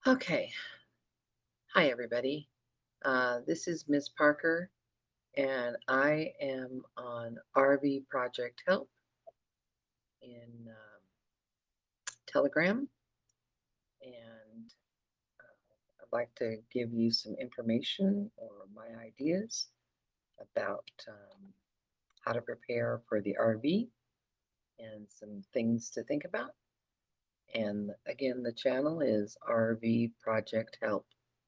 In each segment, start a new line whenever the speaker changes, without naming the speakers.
Okay. Hi, everybody. This is Miss Parker, and I am on RV Project Help in Telegram. And I'd like to give you some information or my ideas about how to prepare for the RV and some things to think about. And again, the channel is RV Project Help.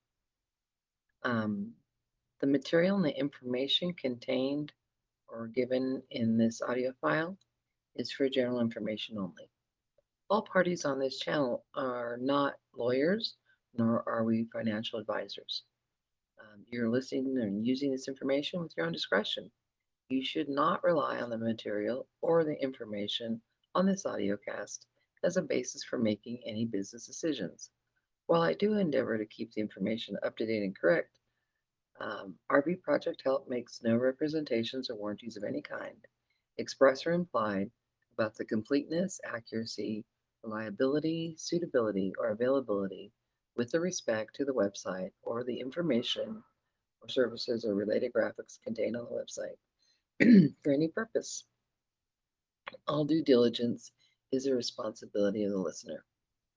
Um, the material and the information contained or given in this audio file is for general information only. All parties on this channel are not lawyers, nor are we financial advisors. You're listening and using this information with your own discretion. You should not rely on the material or the information on this audio cast as a basis for making any business decisions. While I do endeavor to keep the information up to date and correct, RV Project Help makes no representations or warranties of any kind, express or implied, about the completeness, accuracy, reliability, suitability, or availability with respect to the website or the information or services or related graphics contained on the website for any purpose. All due diligence is a responsibility of the listener.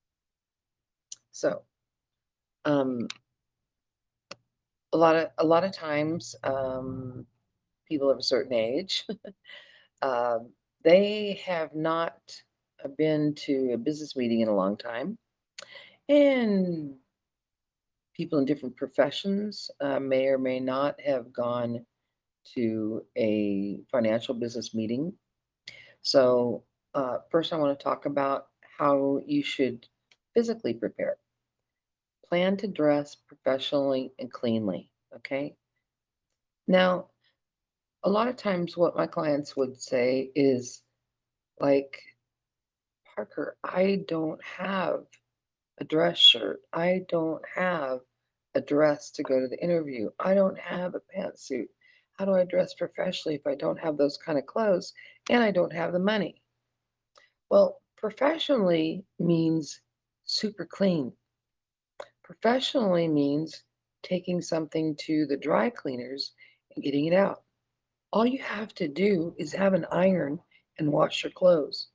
So, um, a lot of times, people of a certain age Um, they have not been to a business meeting in a long time, and people in different professions may or may not have gone to a financial business meeting. So, first, I want to talk about how you should physically prepare. Plan to dress professionally and cleanly. Okay. Now, a lot of times, what my clients would say is like, Parker, I don't have a dress shirt. I don't have a dress to go to the interview. I don't have a pantsuit. How do I dress professionally if I don't have those kind of clothes and I don't have the money? Well, professionally means super clean. Professionally means taking something to the dry cleaners and getting it out. All you have to do is have an iron and wash your clothes.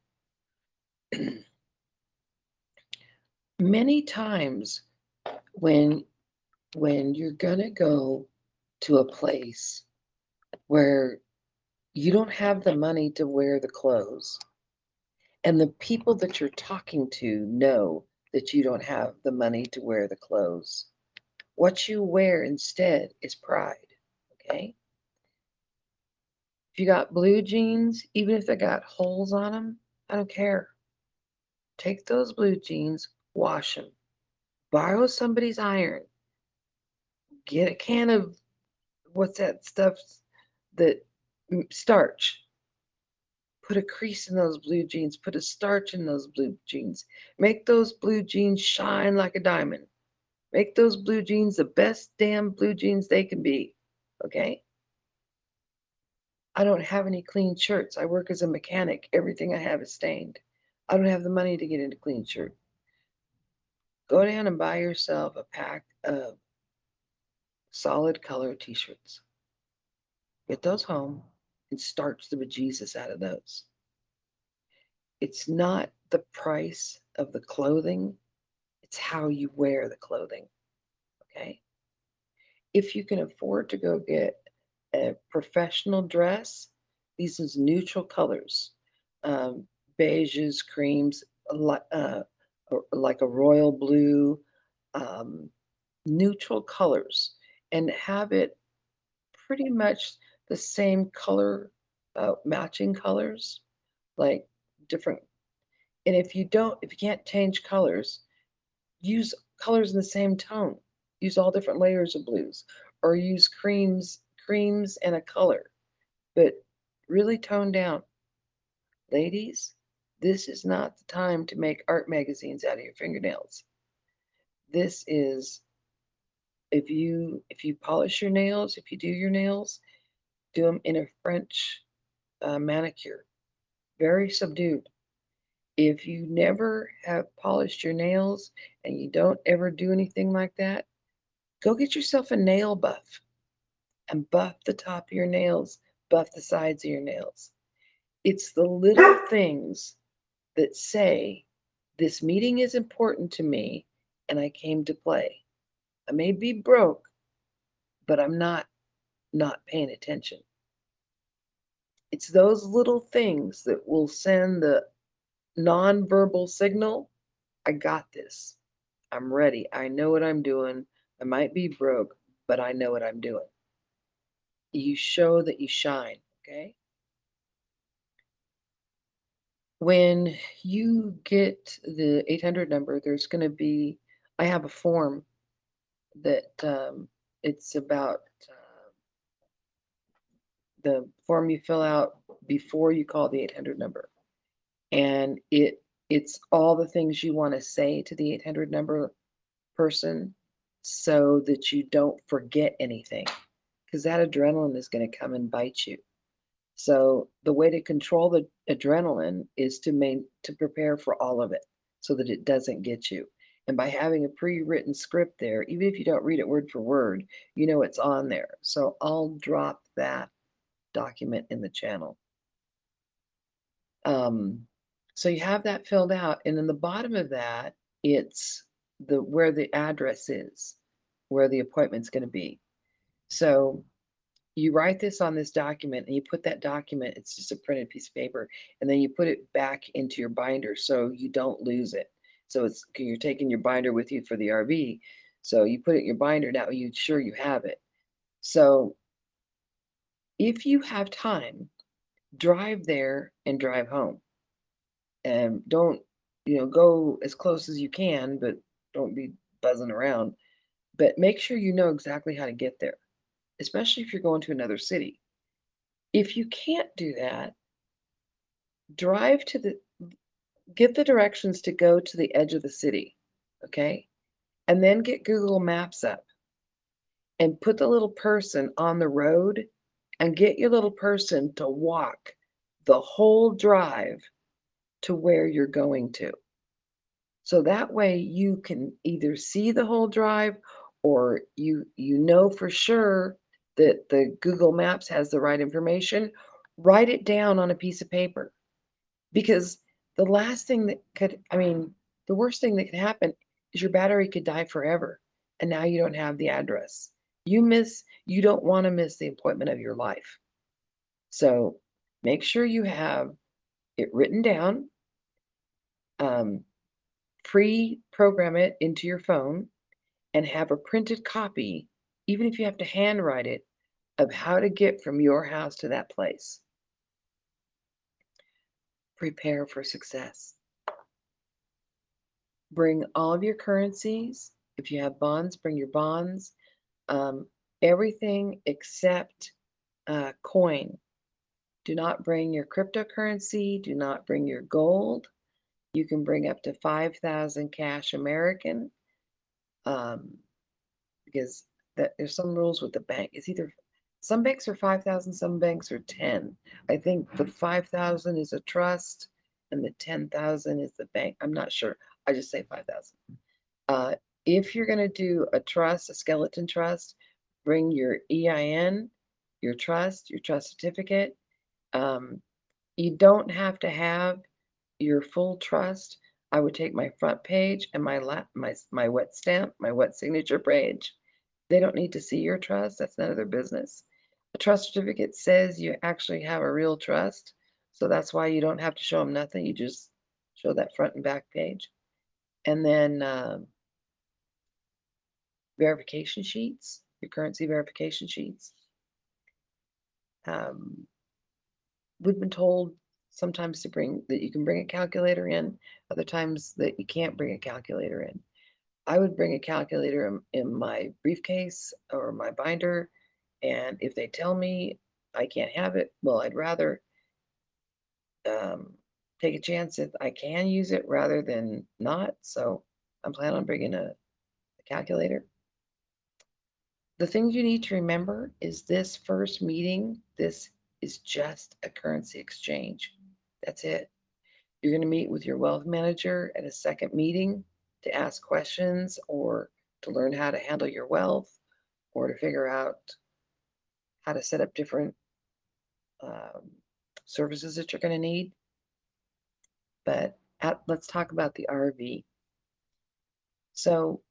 Many times when you're gonna go to a place where you don't have the money to wear the clothes, and the people that you're talking to know that you don't have the money to wear the clothes, what you wear instead is pride. Okay? If you got blue jeans, even if they got holes on them, I don't care. Take those blue jeans, wash them, borrow somebody's iron, get a can of what's that stuff that starch. Put a crease in those blue jeans. Put a starch in those blue jeans. Make those blue jeans shine like a diamond. Make those blue jeans the best damn blue jeans they can be. Okay? I don't have any clean shirts. I work as a mechanic. Everything I have is stained. I don't have the money to get into clean shirt. Go down and buy yourself a pack of solid color t shirts. Get those home and starch the bejesus out of those. It's not the price of the clothing, it's how you wear the clothing. Okay. If you can afford to go get a professional dress, these is neutral colors, um, beiges, creams, like a royal blue, um, neutral colors, and have it pretty much the same color, matching colors, like different. And if you can't change colors, use colors in the same tone. Use all different layers of blues, or use creams and a color, but really tone down. Ladies, this is not the time to make art magazines out of your fingernails. This is if you polish your nails, if you do your nails, do them in a French manicure, very subdued. If you never have polished your nails and you don't ever do anything like that, go get yourself a nail buff and buff the top of your nails, buff the sides of your nails. It's the little things that say, this meeting is important to me and I came to play. I may be broke, but I'm not paying attention. It's those little things that will send the nonverbal signal, I got this. I'm ready. I know what I'm doing. I might be broke, but I know what I'm doing. You show that you shine, okay? When you get the 800 number, there's going to be, I have a form that it's about the form you fill out before you call the 800 number. And it's all the things you want to say to the 800 number person so that you don't forget anything, because that adrenaline is going to come and bite you. So the way to control the adrenaline is to prepare for all of it so that it doesn't get you. And by having a pre-written script there, even if you don't read it word for word, you know it's on there. So I'll drop that document in the channel. So you have that filled out, and in the bottom of that, it's where the address is, where the appointment's going to be. So you write this on this document and you put that document, it's just a printed piece of paper, and then you put it back into your binder so you don't lose it. So you're taking your binder with you for the RV. So you put it in your binder, now you're sure you have it. So if you have time, drive there and drive home. And don't, go as close as you can, but don't be buzzing around. But make sure you know exactly how to get there, especially if you're going to another city. If you can't do that, drive get the directions to go to the edge of the city, okay? And then get Google Maps up and put the little person on the road and get your little person to walk the whole drive to where you're going to. So that way you can either see the whole drive, or you know for sure that the Google Maps has the right information. Write it down on a piece of paper, because the last thing that the worst thing that could happen is your battery could die forever and now you don't have the address. You don't want to miss the appointment of your life. So make sure you have it written down. Um, Pre-program it into your phone and have a printed copy, even if you have to handwrite it, of how to get from your house to that place. Prepare for success. Bring all of your currencies. If you have bonds, bring your bonds. Um, Everything except coin. Do not bring your cryptocurrency. Do not bring your gold. You can bring up to 5,000 cash American. Um, because there's some rules with the bank. It's either some banks are 5,000, some banks are 10. I think the 5,000 is a trust and the 10,000 is the bank. I'm not sure. I just say 5,000. If you're going to do a trust, a skeleton trust, bring your EIN, your trust certificate. Um, you don't have to have your full trust. I would take my front page and my wet stamp, my wet signature page. They don't need to see your trust. That's none of their business. A trust certificate says you actually have a real trust. So that's why you don't have to show them nothing. You just show that front and back page. And then verification sheets, your currency verification sheets. Um, we've been told sometimes that you can bring a calculator in, other times that you can't bring a calculator in. I would bring a calculator in my briefcase or my binder, and if they tell me I can't have it, well, I'd rather take a chance if I can use it rather than not. So I'm planning on bringing a calculator. The things you need to remember is this first meeting, this is just a currency exchange. That's it. You're going to meet with your wealth manager at a second meeting to ask questions or to learn how to handle your wealth or to figure out how to set up different um, services that you're going to need. But let's talk about the RV. So,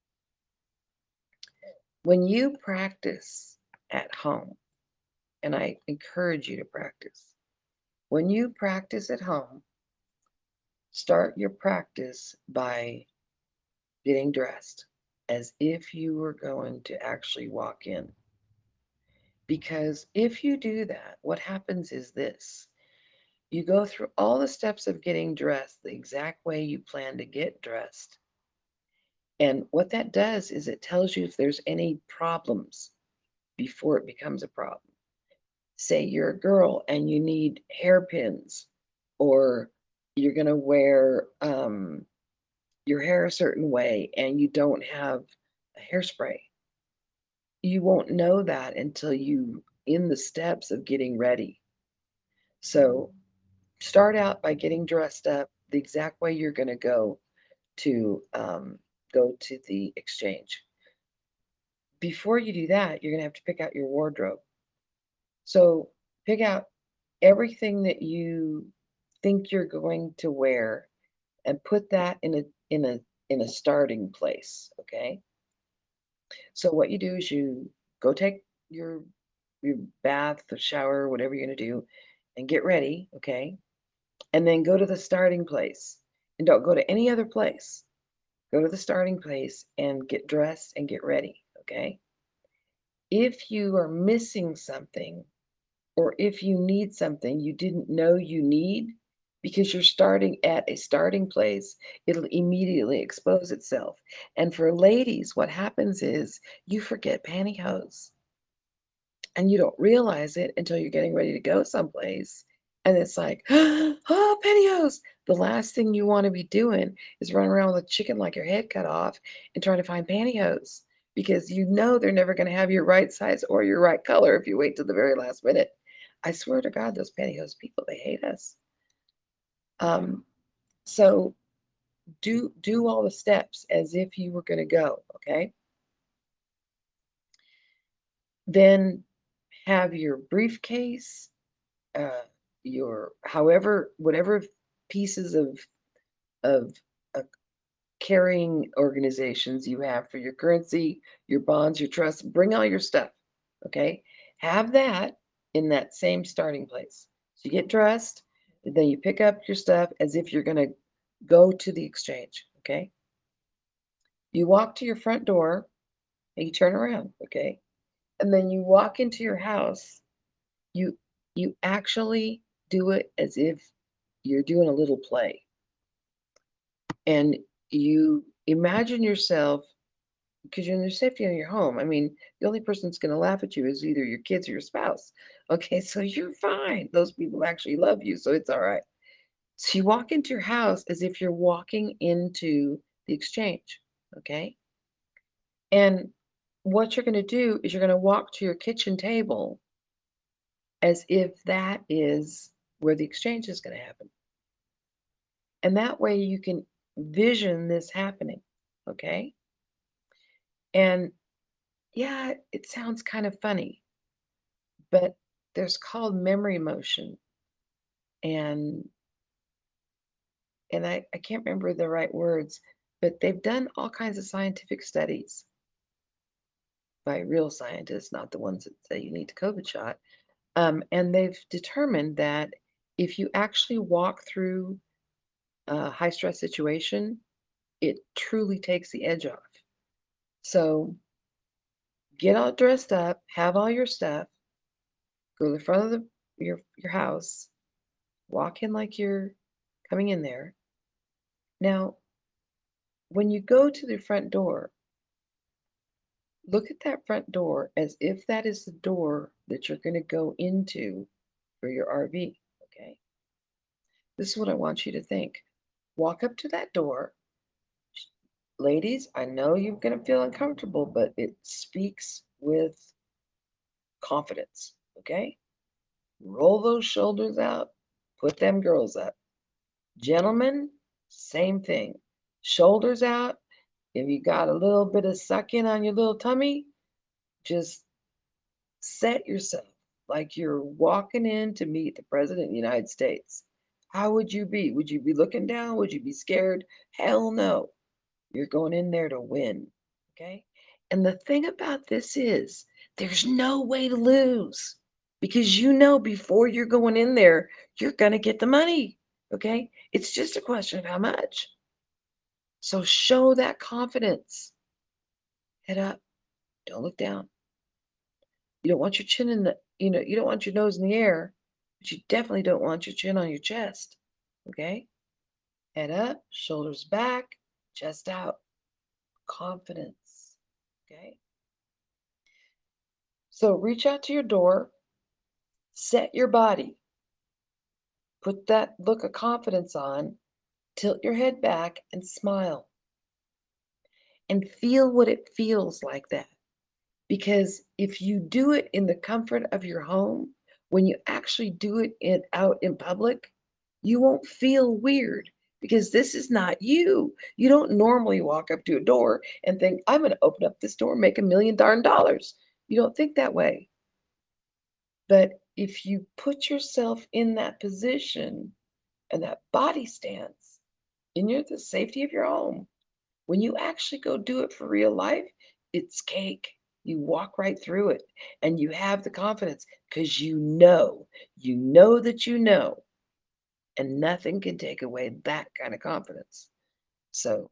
when you practice at home, and I encourage you to practice, when you practice at home, start your practice by getting dressed as if you were going to actually walk in. Because if you do that, what happens is this: you go through all the steps of getting dressed the exact way you plan to get dressed. And what that does is it tells you if there's any problems before it becomes a problem. Say you're a girl and you need hairpins, or you're going to wear your hair a certain way and you don't have a hairspray. You won't know that until you in the steps of getting ready. So start out by getting dressed up the exact way you're going to go to the exchange. Before you do that, you're going to have to pick out your wardrobe. So pick out everything that you think you're going to wear and put that in a starting place, okay? So what you do is you go take your bath or shower, whatever you're going to do, and get ready, okay? And then go to the starting place. And don't go to any other place. Go to the starting place and get dressed and get ready, okay? If you are missing something, or if you need something you didn't know you need, because you're starting at a starting place, it'll immediately expose itself. And for ladies, what happens is you forget pantyhose and you don't realize it until you're getting ready to go someplace. And it's like, oh, pantyhose. The last thing you want to be doing is running around with a chicken like your head cut off and trying to find pantyhose, because you know they're never going to have your right size or your right color if you wait till the very last minute. I swear to God, those pantyhose people, they hate us. Um, so do all the steps as if you were going to go, okay? Then have your briefcase, uh, your whatever pieces of uh, carrying organizations you have for your currency, your bonds, your trusts. Bring all your stuff, okay? Have that in that same starting place. So you get dressed, and then you pick up your stuff as if you're going to go to the exchange, okay? You walk to your front door and you turn around, okay? And then you walk into your house. You you actually do it as if you're doing a little play. And you imagine yourself, because you're in your safety in your home. I mean, the only person that's going to laugh at you is either your kids or your spouse. Okay, so you're fine. Those people actually love you, so it's all right. So you walk into your house as if you're walking into the exchange. Okay. And what you're going to do is you're going to walk to your kitchen table as if that is where the exchange is going to happen. And that way you can vision this happening. Okay. And yeah, it sounds kind of funny, but there's called memory motion. And I can't remember the right words, but they've done all kinds of scientific studies by real scientists, not the ones that say you need the COVID shot. And they've determined that if you actually walk through a high stress situation, it truly takes the edge off. So get all dressed up, have all your stuff, go to the front of your house, walk in like you're coming in there. Now, when you go to the front door, look at that front door as if that is the door that you're going to go into for your RV. Okay. This is what I want you to think. Walk up to that door. Ladies, I know you're going to feel uncomfortable, but it speaks with confidence. Okay. Roll those shoulders out, put them girls up. Gentlemen, same thing. Shoulders out. If you got a little bit of suck in on your little tummy, just set yourself like you're walking in to meet the President of the United States. How would you be? Would you be looking down? Would you be scared? Hell no. You're going in there to win. Okay. And the thing about this is, there's no way to lose because you know before you're going in there, you're going to get the money. Okay. It's just a question of how much. So show that confidence. Head up. Don't look down. You don't want your chin in the, you don't want your nose in the air, but you definitely don't want your chin on your chest. Okay. Head up, shoulders back, chest out. Confidence. Okay. So reach out to your door, set your body, put that look of confidence on, tilt your head back and smile and feel what it feels like that. Because if you do it in the comfort of your home, when you actually do it out in public, you won't feel weird because this is not you. You don't normally walk up to a door and think, I'm going to open up this door and make $1 million. You don't think that way. But if you put yourself in that position and that body stance in the safety of your home, when you actually go do it for real life, it's cake. You walk right through it and you have the confidence because you know that you know, and nothing can take away that kind of confidence. So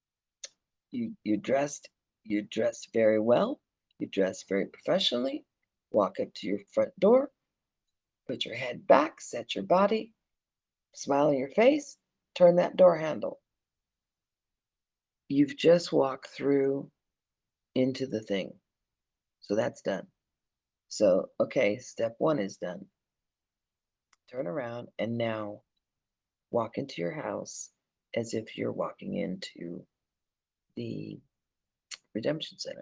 you dressed very well, you dressed very professionally, walk up to your front door, put your head back, set your body, smile on your face, turn that door handle. You've just walked through into the thing. So that's done. So, okay, step one is done. Turn around and now walk into your house as if you're walking into the Redemption Center.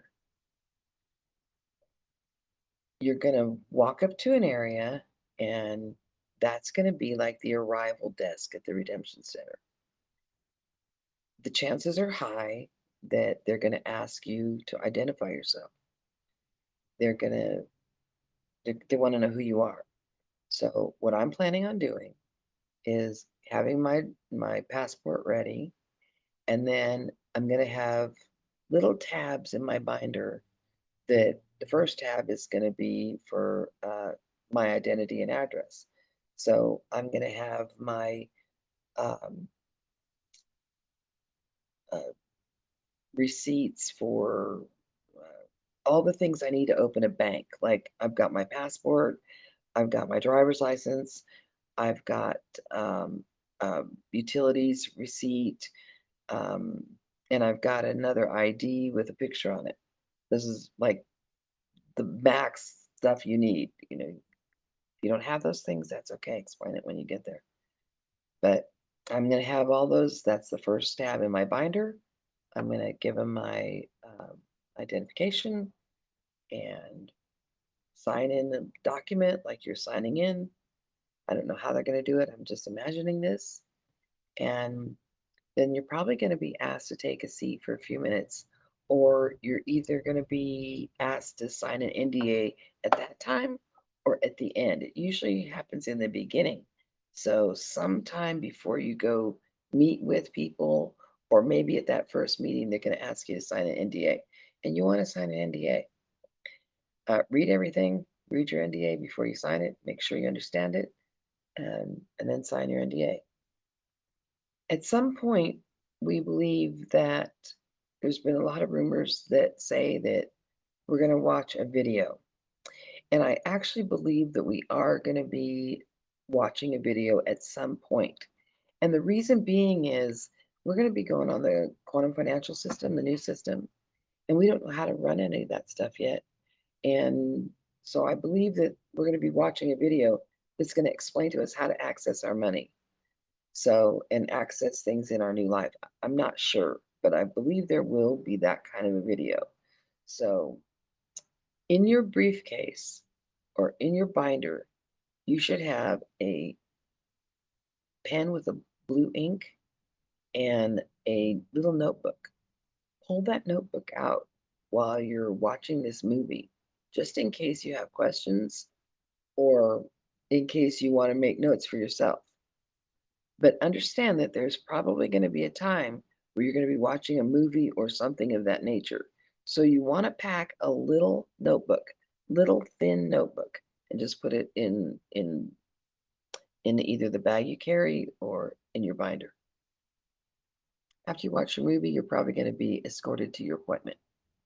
You're going to walk up to an area, and that's going to be like the arrival desk at the Redemption Center. The chances are high that they're going to ask you to identify yourself. They're going to they want to know who you are. So what I'm planning on doing is having my passport ready, and then I'm going to have little tabs in my binder that the first tab is going to be for my identity and address. So I'm going to have my um, uh, receipts for all the things I need to open a bank. Like I've got my passport, I've got my driver's license, I've got utilities receipt, um, and I've got another ID with a picture on it. This is like the max stuff you need. If you don't have those things, that's okay. Explain it when you get there. But I'm going to have all those. That's the first tab in my binder. I'm going to give them my identification and sign in the document like you're signing in. I don't know how they're going to do it. I'm just imagining this. And then you're probably going to be asked to take a seat for a few minutes, or you're either going to be asked to sign an NDA at that time or at the end. It usually happens in the beginning. So, sometime before you go meet with people, or maybe at that first meeting, they're going to ask you to sign an NDA. And you want to sign an NDA. Read everything, read your NDA before you sign it, make sure you understand it, and then sign your NDA. At some point, we believe that there's been a lot of rumors that say that we're going to watch a video. And I actually believe that we are going to be watching a video at some point. And the reason being is we're going to be going on the quantum financial system, the new system, and we don't know how to run any of that stuff yet. And so I believe that we're going to be watching a video that's going to explain to us how to access our money. So, and access things in our new life. I'm not sure, but I believe there will be that kind of a video. So, in your briefcase or in your binder, you should have a pen with a blue ink and a little notebook. Pull that notebook out while you're watching this movie, just in case you have questions or in case you want to make notes for yourself. But understand that there's probably going to be a time where you're going to be watching a movie or something of that nature. So you want to pack a little notebook, little thin notebook, and just put it in either the bag you carry or in your binder. After you watch your movie, you're probably going to be escorted to your appointment.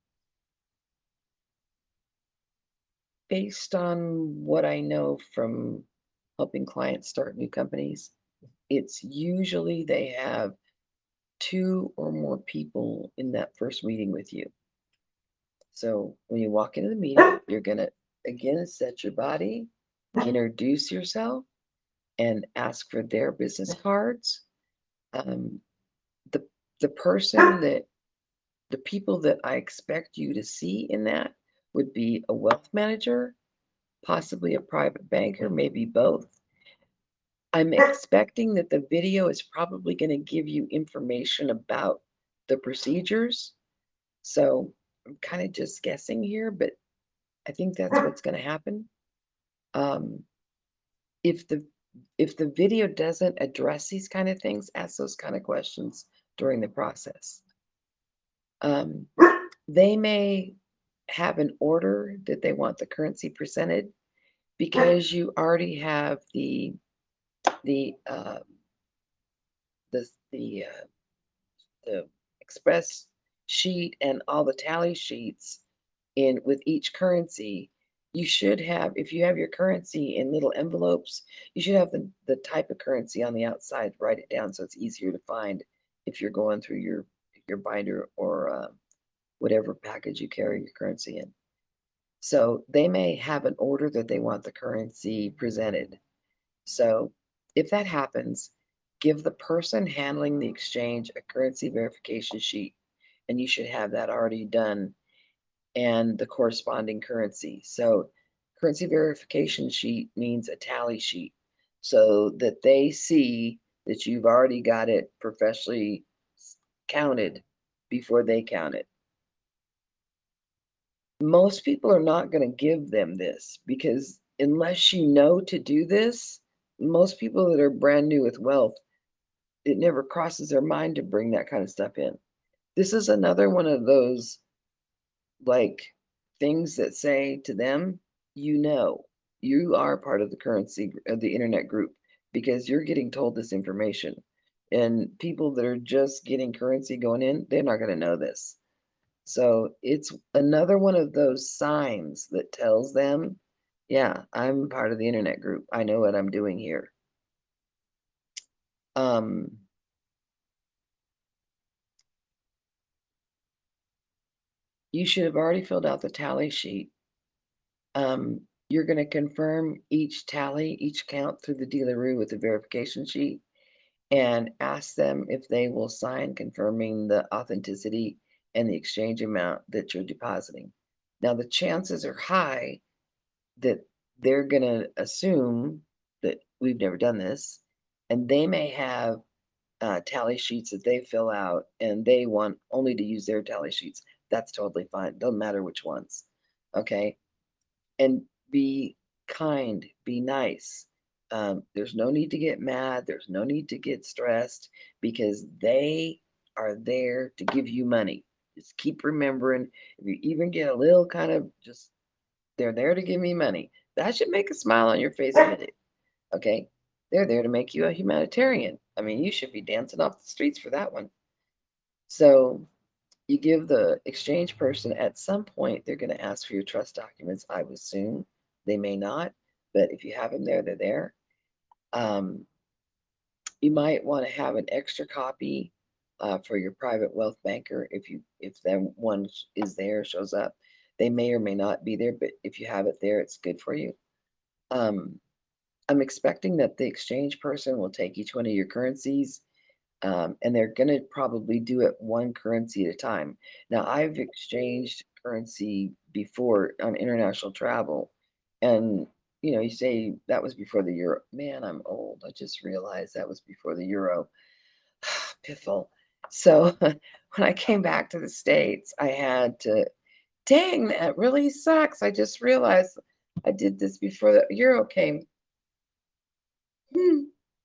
Based on what I know from helping clients start new companies, it's usually they have 2 or more people in that first meeting with you. So when you walk into the meeting, you're gonna again set your body, introduce yourself, and ask for their business cards. Um, the the person that the people that I expect you to see in that would be a wealth manager, possibly a private banker, maybe both. I'm expecting that the video is probably going to give you information about the procedures. So I'm kind of just guessing here, but I think that's what's going to happen. Um, if the if the video doesn't address these kind of things, ask those kind of questions during the process. Um, they may have an order that they want the currency presented because you already have the the the the express sheet and all the tally sheets in with each currency. You should have, if you have your currency in little envelopes, you should have the type of currency on the outside. Write it down so it's easier to find if you're going through your binder or whatever package you carry your currency in. So they may have an order that they want the currency presented. So if that happens, give the person handling the exchange a currency verification sheet, and you should have that already done and the corresponding currency. So currency verification sheet means a tally sheet so that they see that you've already got it professionally counted before they count it. Most people are not going to give them this because unless you know to do this, most people that are brand new with wealth, it never crosses their mind to bring that kind of stuff in. This is another one of those like things that say to them, you are part of the currency of the internet group because you're getting told this information. And people that are just getting currency going in, they're not going to know this. So it's another one of those signs that tells them, yeah, I'm part of the internet group. I know what I'm doing here. Um, you should have already filled out the tally sheet. You're going to confirm each tally, each count through the dealeroo with the verification sheet and ask them if they will sign confirming the authenticity and the exchange amount that you're depositing. Now, the chances are high that they're going to assume that we've never done this, and they may have tally sheets that they fill out and they want only to use their tally sheets. That's totally fine. Doesn't matter which ones. Okay. And be kind, be nice. There's no need to get mad. There's no need to get stressed because they are there to give you money. Just keep remembering if you even get a little kind of just, they're there to give me money. That should make a smile on your face a minute. Okay. They're there to make you a humanitarian. I mean, you should be dancing off the streets for that one. So you give the exchange person at some point, they're going to ask for your trust documents. I would assume they may not, but if you have them there, they're there. Um, you might want to have an extra copy for your private wealth banker if that one is there, shows up. They may or may not be there, but if you have it there, it's good for you. Um, I'm expecting that the exchange person will take each one of your currencies and they're going to probably do it one currency at a time. Now, I've exchanged currency before on international travel, and you say that was before the euro. Man, I'm old. I just realized that was before the euro. Piffle. So when I came back to the States, I had to, dang, that really sucks. I just realized I did this before the euro came. Hmm.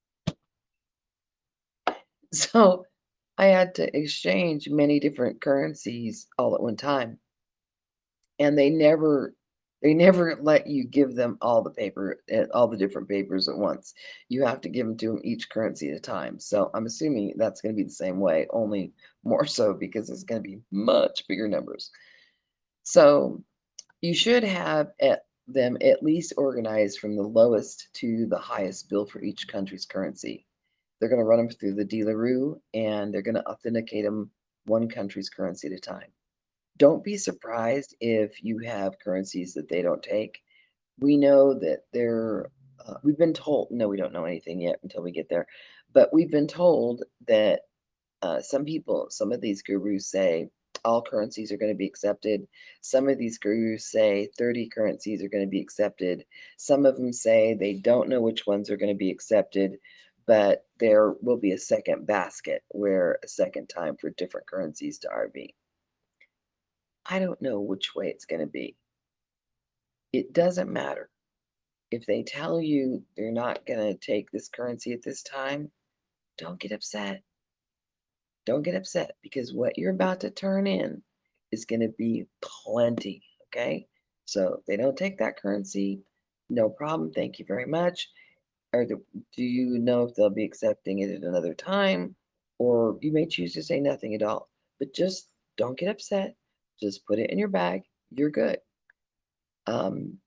So I had to exchange many different currencies all at one time. And they never let you give them all the paper, all the different papers at once. You have to give them to them each currency at a time. So I'm assuming that's going to be the same way, only more so because it's going to be much bigger numbers. So you should have them at least organized from the lowest to the highest bill for each country's currency. They're going to run them through the Dealeroo and they're going to authenticate them one country's currency at a time. Don't be surprised if you have currencies that they don't take. We know that we've been told, no, we don't know anything yet until we get there, but we've been told that some of these gurus say all currencies are going to be accepted. Some of these gurus say 30 currencies are going to be accepted. Some of them say they don't know which ones are going to be accepted, but there will be a second basket where a second time for different currencies to RV. I don't know which way it's going to be. It doesn't matter. If they tell you they're not going to take this currency at this time, don't get upset. Don't get upset because what you're about to turn in is going to be plenty. Okay. So if they don't take that currency, no problem. Thank you very much. Do you know if they'll be accepting it at another time? Or you may choose to say nothing at all. But just don't get upset. Just put it in your bag. You're good. Um,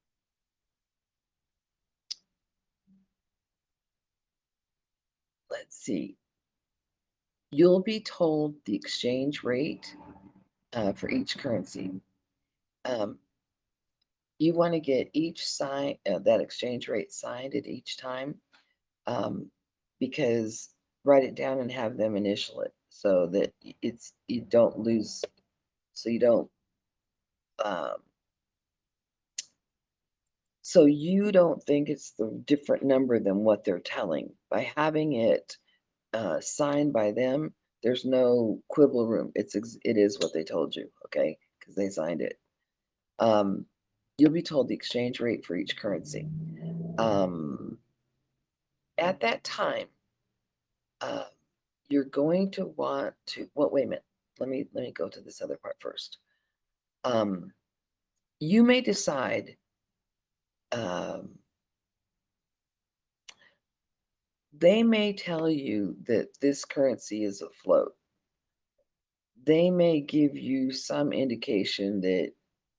let's see. You'll be told the exchange rate for each currency. Um, you want to get each that exchange rate signed at each time, um, because write it down and have them initial it so that you don't lose, so you don't um, so you don't think it's the different number than what they're telling. By having it signed by them, there's no quibble room. It is what they told you, okay? Because they signed it. Um, you'll be told the exchange rate for each currency. Um, at that time, uh, you're going to want to. Well, wait a minute. Let me go to this other part first. Um, you may decide. Um, they may tell you that this currency is afloat. They may give you some indication that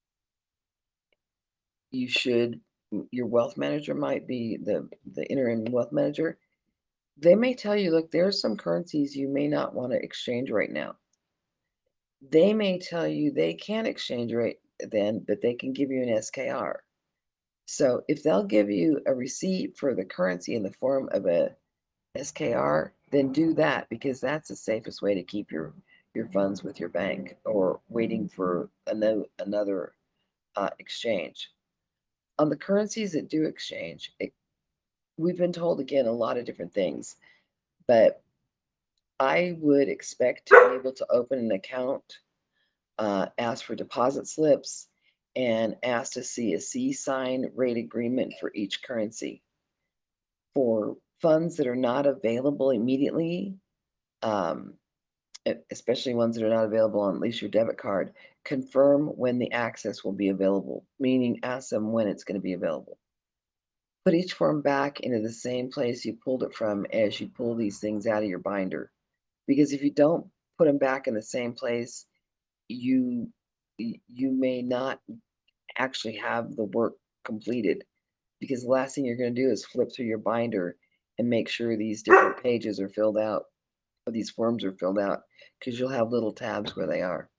you should. Your wealth manager might be the interim wealth manager. They may tell you, look, there are some currencies you may not want to exchange right now. They may tell you they can't exchange right then, but they can give you an SKR. So if they'll give you a receipt for the currency in the form of a SKR, then do that because that's the safest way to keep your funds with your bank or waiting for another exchange. On the currencies that do exchange, we've been told again a lot of different things, but I would expect to be able to open an account, ask for deposit slips, and ask to see a C sign rate agreement for each currency. For funds that are not available immediately, um, especially ones that are not available on at least your debit card, confirm when the access will be available, meaning ask them when it's going to be available. Put each form back into the same place you pulled it from as you pull these things out of your binder. Because if you don't put them back in the same place, you you may not actually have the work completed because the last thing you're going to do is flip through your binder and make sure these different pages are filled out or these forms are filled out because you'll have little tabs where they are.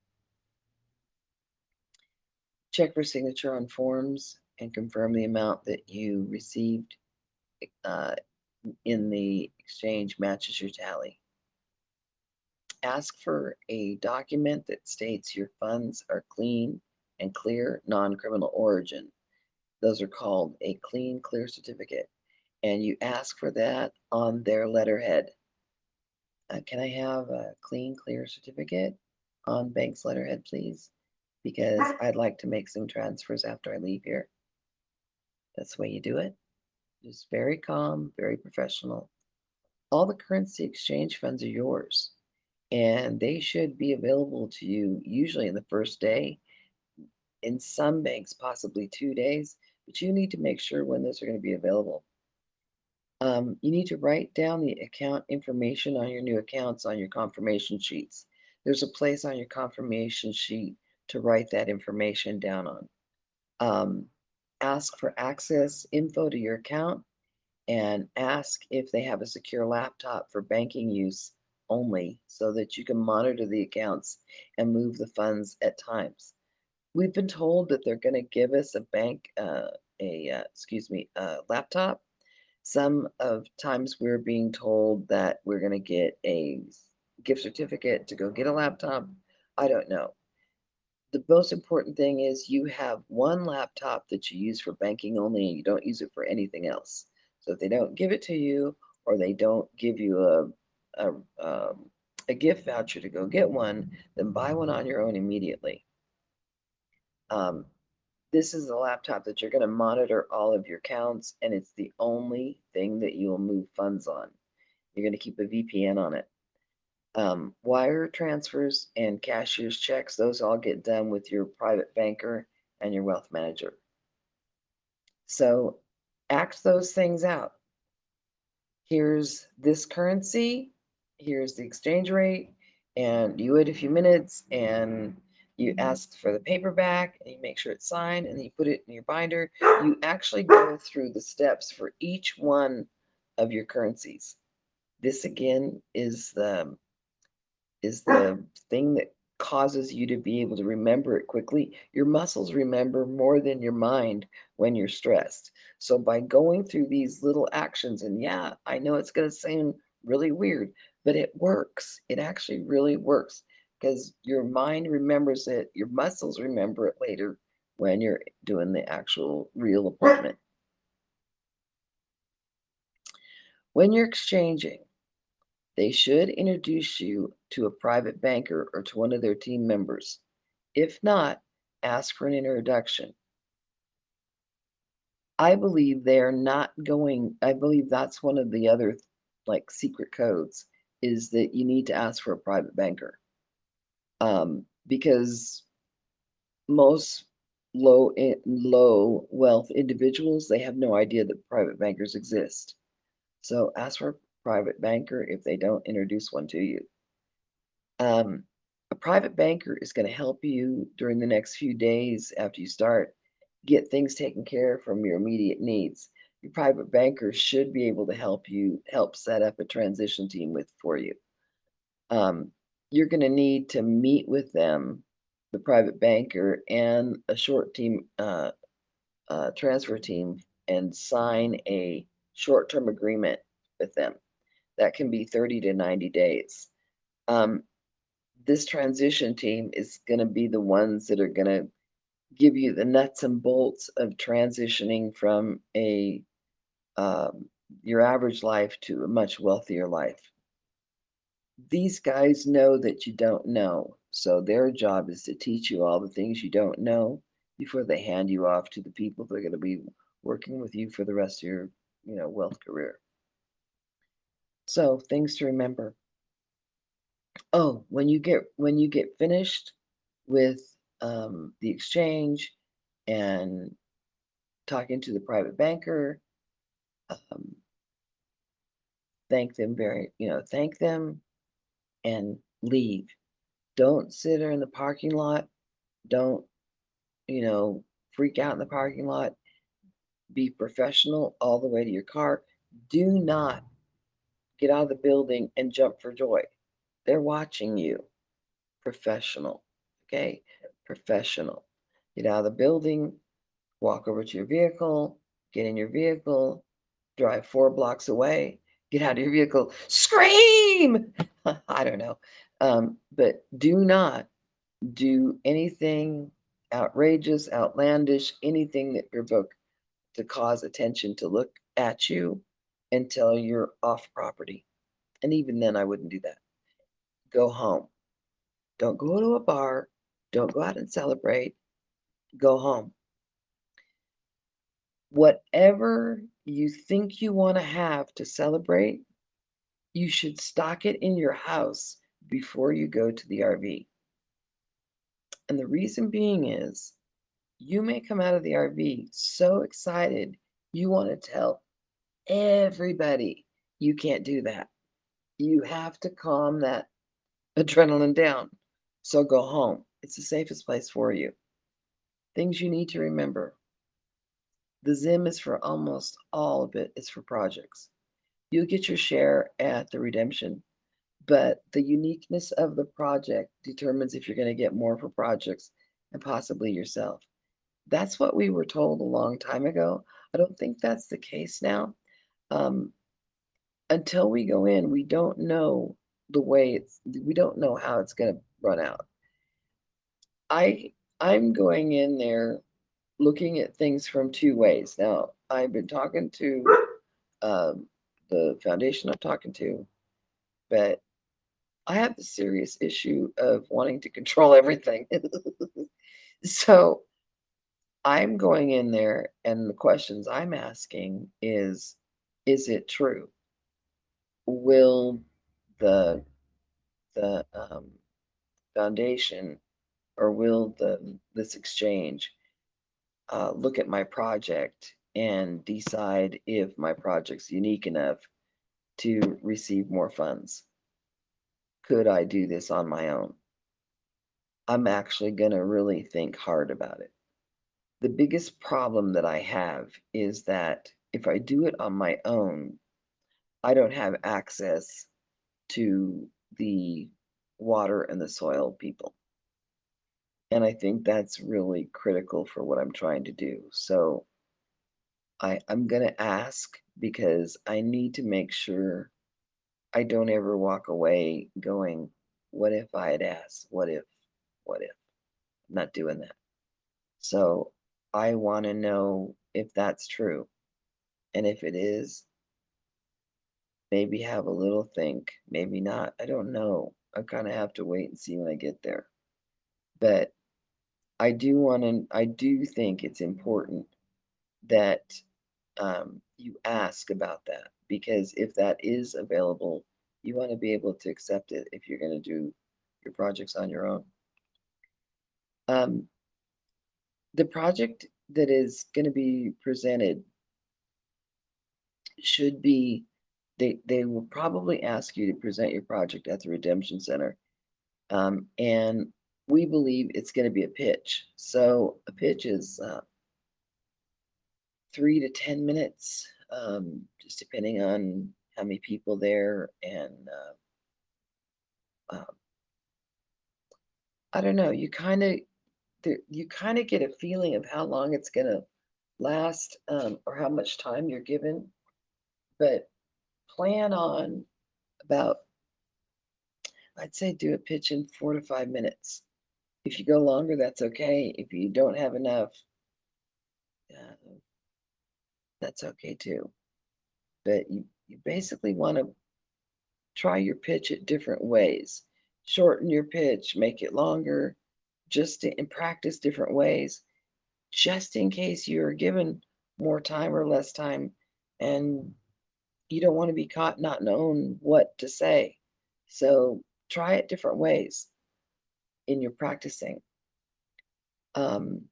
Check for signature on forms and confirm the amount that you received uh, in the exchange matches your tally. Ask for a document that states your funds are clean and clear, non-criminal origin. Those are called a clean, clear certificate. And you ask for that on their letterhead. Can I have a clean, clear certificate on bank's letterhead, please? Because I'd like to make some transfers after I leave here. That's the way you do it. Just very calm, very professional. All the currency exchange funds are yours, and they should be available to you usually in the first day. In some banks, possibly 2 days, but you need to make sure when those are going to be available. You need to write down the account information on your new accounts on your confirmation sheets. There's a place on your confirmation sheet to write that information down on. Um, ask for access info to your account and ask if they have a secure laptop for banking use only so that you can monitor the accounts and move the funds at times. We've been told that they're going to give us a laptop. Some of times we're being told that we're going to get a gift certificate to go get a laptop. I don't know. The most important thing is you have one laptop that you use for banking only and you don't use it for anything else. So if they don't give it to you or they don't give you a, a gift voucher to go get one, then buy one on your own immediately. Um, this is a laptop that you're going to monitor all of your accounts, and it's the only thing that you will move funds on. You're going to keep a VPN on it. Wire transfers and cashier's checks, those all get done with your private banker and your wealth manager. So act those things out. Here's this currency, here's the exchange rate, and you wait a few minutes and you ask for the paperback and you make sure it's signed and then you put it in your binder. You actually go through the steps for each one of your currencies. This again is the thing that causes you to be able to remember it quickly. Your muscles remember more than your mind when you're stressed. So by going through these little actions, and yeah, I know it's going to sound really weird, but it works. It actually really works because your mind remembers it, your muscles remember it later when you're doing the actual real appointment. When you're exchanging, they should introduce you to a private banker or to one of their team members. If not, ask for an introduction. I believe they're not going, I believe that's one of the other like secret codes is that you need to ask for a private banker. Because most low wealth individuals, they have no idea that private bankers exist. So ask for a private banker if they don't introduce one to you. Um, a private banker is going to help you during the next few days after you start get things taken care of from your immediate needs. Your private banker should be able to help set up a transition team for you. Um, you're going to need to meet with them, the private banker, and a short team transfer team, and sign a short-term agreement with them. That can be 30 to 90 days. This transition team is going to be the ones that are going to give you the nuts and bolts of transitioning from a your average life to a much wealthier life. These guys know that you don't know, so their job is to teach you all the things you don't know before they hand you off to the people that are going to be working with you for the rest of your, wealth career. So things to remember. Oh, when you get finished with the exchange and talking to the private banker, um, thank them and leave. Don't sit there in the parking lot. Don't, you know, freak out in the parking lot. Be professional all the way to your car. Do not get out of the building and jump for joy. They're watching you. Professional. Okay? Professional. Get out of the building, walk over to your vehicle, get in your vehicle, drive 4 blocks away, get out of your vehicle, scream. I don't know. But do not do anything outrageous, outlandish, anything that to cause attention to look at you until you're off property. And even then, I wouldn't do that. Go home. Don't go to a bar. Don't go out and celebrate. Go home. Whatever you think you want to have to celebrate, you should stock it in your house before you go to the RV. And the reason being is you may come out of the RV so excited you want to tell everybody. You can't do that. You have to calm that adrenaline down. So go home. It's the safest place for you. Things you need to remember. The ZIM is for almost all of it, it's for projects. You'll get your share at the redemption, but the uniqueness of the project determines if you're going to get more for projects and possibly yourself. That's what we were told a long time ago. I don't think that's the case now. Um, until we go in, we don't know we don't know how it's going to run out. I'm going in there looking at things from two ways. Now, I've been talking to um, the foundation I'm talking to, but I have the serious issue of wanting to control everything. So I'm going in there, and the questions I'm asking is it true? Will the the foundation or will this exchange look at my project and decide if my project's unique enough to receive more funds? Could I do this on my own? I'm actually going to really think hard about it. The biggest problem that I have is that if I do it on my own, I don't have access to the water and the soil people. And I think that's really critical for what I'm trying to do. So I'm going to ask because I need to make sure I don't ever walk away going, what if I had asked? What if? I'm not doing that. So I want to know if that's true. And if it is, maybe have a little think, maybe not. I don't know. I kind of have to wait and see when I get there. But I do think it's important that you ask about that because if that is available, you want to be able to accept it if you're going to do your projects on your own. Um, the project that is going to be presented should be they will probably ask you to present your project at the Redemption Center. And we believe it's going to be a pitch. So a pitch is 3 to 10 minutes, just depending on how many people there. And uh, I don't know, you kind of get a feeling of how long it's going to last, or how much time you're given. But plan on about, I'd say, do a pitch in 4 to 5 minutes. If you go longer, that's okay. If you don't have enough, uh, that's okay too. But you basically want to try your pitch at different ways. Shorten your pitch, make it longer, and practice different ways, just in case you're given more time or less time and you don't want to be caught not knowing what to say. So try it different ways in your practicing. Um,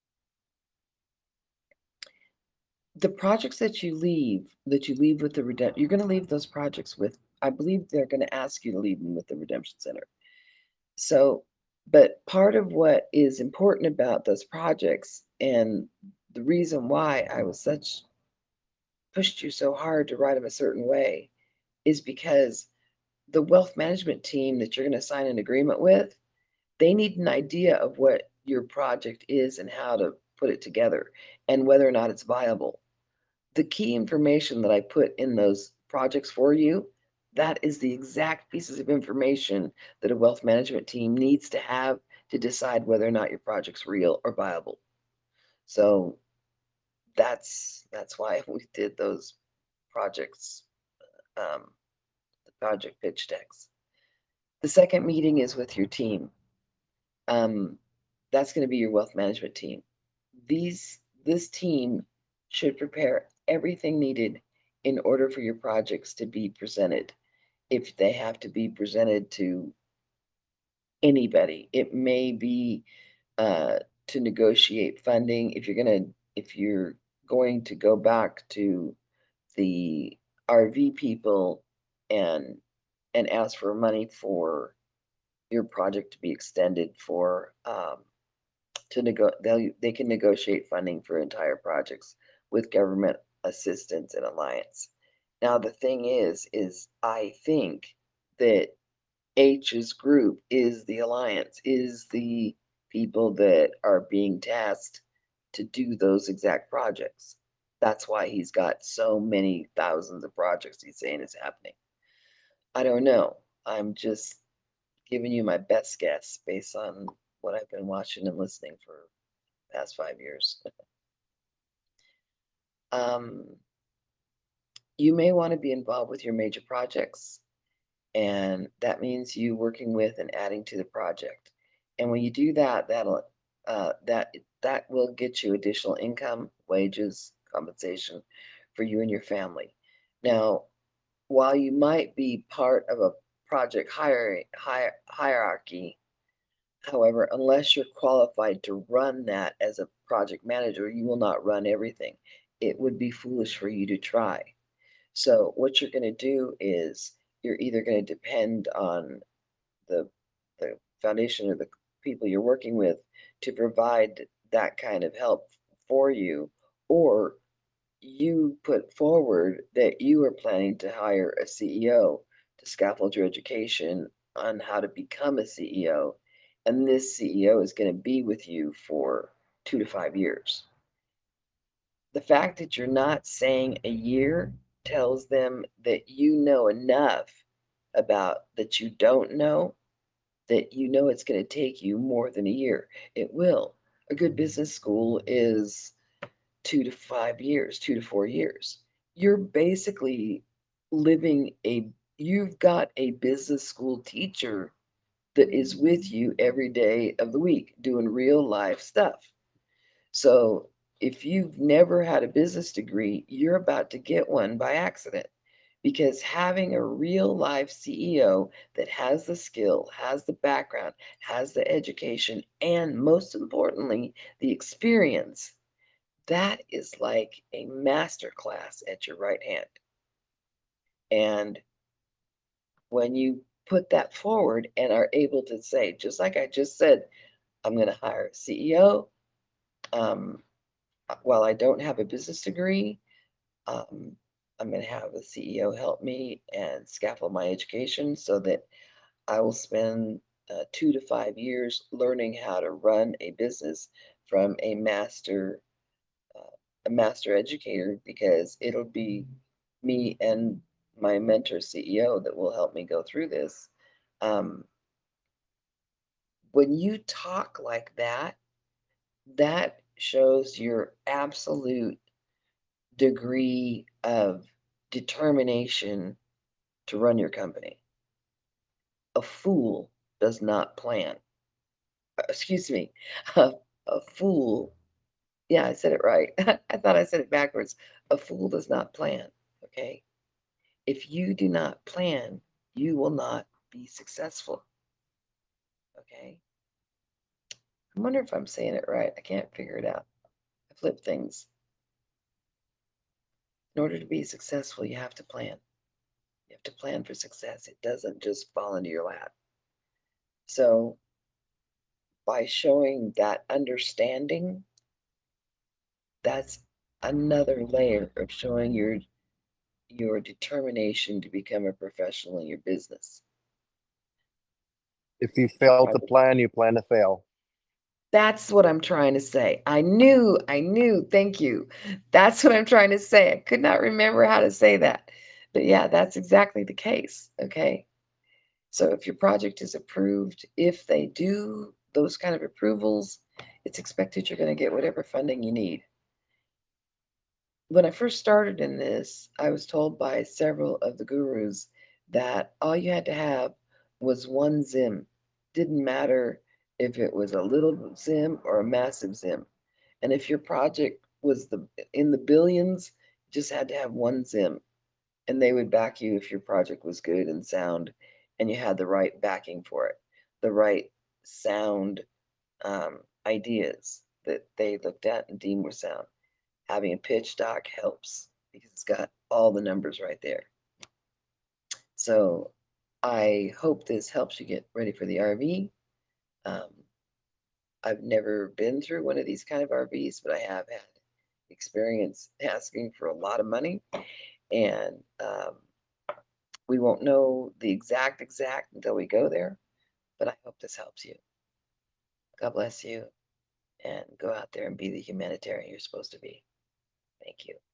the projects that you leave with the redemption, you're going to leave those projects with, I believe they're going to ask you to leave them with the Redemption Center. So, but part of what is important about those projects and the reason why I was such pushed you so hard to write them a certain way is because the wealth management team that you're going to sign an agreement with, they need an idea of what your project is and how to put it together and whether or not it's viable. The key information that I put in those projects for you, that is the exact pieces of information that a wealth management team needs to have to decide whether or not your project's real or viable. So that's why we did those projects, the project pitch decks. The second meeting is with your team. That's going to be your wealth management team. This team should prepare everything needed in order for your projects to be presented. If they have to be presented to anybody, it may be to negotiate funding. If you're going to go back to the RV people and ask for money for your project to be extended for they can negotiate funding for entire projects with government assistance and alliance. Now the thing is I think that H's group is the alliance, is the people that are being tasked to do those exact projects. That's why he's got so many thousands of projects he's saying is happening. I don't know. I'm just giving you my best guess based on what I've been watching and listening for the past 5 years. um, you may want to be involved with your major projects, and that means you working with and adding to the project. And when you do that, that will get you additional income, wages, compensation for you and your family. Now, while you might be part of a project hierarchy, however, unless you're qualified to run that as a project manager, you will not run everything. It would be foolish for you to try. So what you're going to do is you're either going to depend on the the foundation or the people you're working with to provide that kind of help for you, or you put forward that you are planning to hire a CEO to scaffold your education on how to become a CEO, and this CEO is going to be with you for 2 to 5 years. The fact that you're not saying a year tells them that you know enough about that you don't know, that you know it's going to take you more than a year. It will. A good business school is 2 to 5 years, 2 to 4 years. You're basically living you've got a business school teacher that is with you every day of the week doing real life stuff. So if you've never had a business degree, you're about to get one by accident, because having a real life CEO that has the skill, has the background, has the education, and most importantly, the experience, that is like a master class at your right hand. And when you put that forward and are able to say, just like I just said, I'm going to hire a CEO. Um, while I don't have a business degree, um, I'm going to have a CEO help me and scaffold my education so that I will spend 2 to 5 years learning how to run a business from a master educator, because it'll be me and my mentor CEO that will help me go through this. Um, when you talk like that, that shows your absolute degree of determination to run your company. A fool does not plan. Excuse me. A fool, yeah, I said it right. I thought I said it backwards. A fool does not plan. Okay. If you do not plan, you will not be successful. Okay. I wonder if I'm saying it right. I can't figure it out. I flip things. In order to be successful, you have to plan. You have to plan for success. It doesn't just fall into your lap. So, by showing that understanding, that's another layer of showing your determination to become a professional in your business.
If you fail to plan, you plan to fail.
That's what I'm trying to say. I knew, thank you. That's what I'm trying to say. I could not remember how to say that. But yeah, that's exactly the case. Okay. So if your project is approved, if they do those kind of approvals, it's expected you're going to get whatever funding you need. when I first started in this, I was told by several of the gurus that all you had to have was one Zim. Didn't matter if it was a little Zim or a massive Zim. And if your project was in the billions, you just had to have one Zim. And they would back you if your project was good and sound and you had the right backing for it, the right sound ideas that they looked at and deemed were sound. Having a pitch doc helps because it's got all the numbers right there. So I hope this helps you get ready for the RV. Um, I've never been through one of these kind of RVs, but I have had experience asking for a lot of money, and we won't know the exact until we go there. But I hope this helps you. God bless you, and go out there and be the humanitarian you're supposed to be. Thank you.